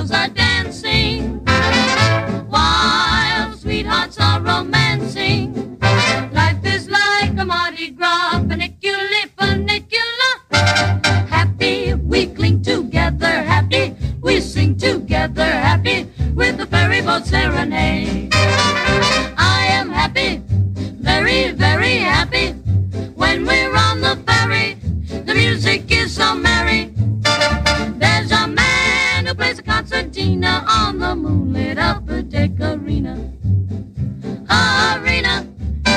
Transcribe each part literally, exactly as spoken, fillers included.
girls are dancing, while sweethearts are romancing. Life is like a Mardi Gras, funiculi, funicula. Happy, we cling together, happy, we sing together, happy, with the ferry boat serenade. I am happy, very, very happy, when we're on the ferry, the music is so merry. There's a man who plays a concertina on the moonlit upper deck arena. Arena.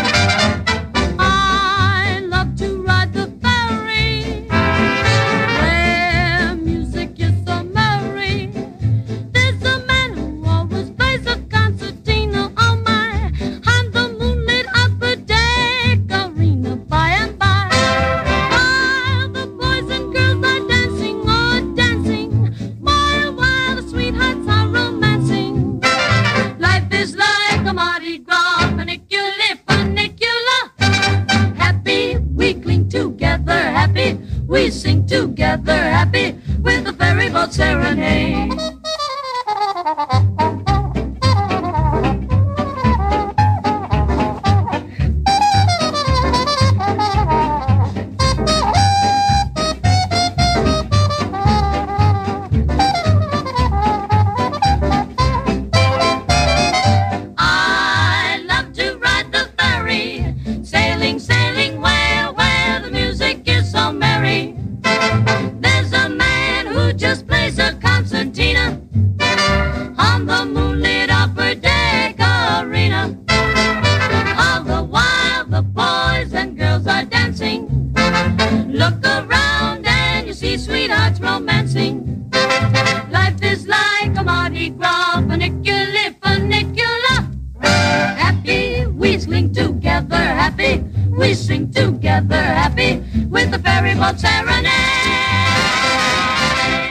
I love to ride the ferry, where music is so merry. There's a man who always plays a concertina on my, on the moonlit upper deck arena. By and by, while the boys and girls are dancing, oh dancing, while, while the sweethearts are romancing. Life is like a Mardi Gras, funiculi, funicula. Happy, we cling together, happy, we sing together, happy, with the ferry boat serenade. I love to ride the ferry, sailing, sailing where, where the music is so merry. There's a man who just plays a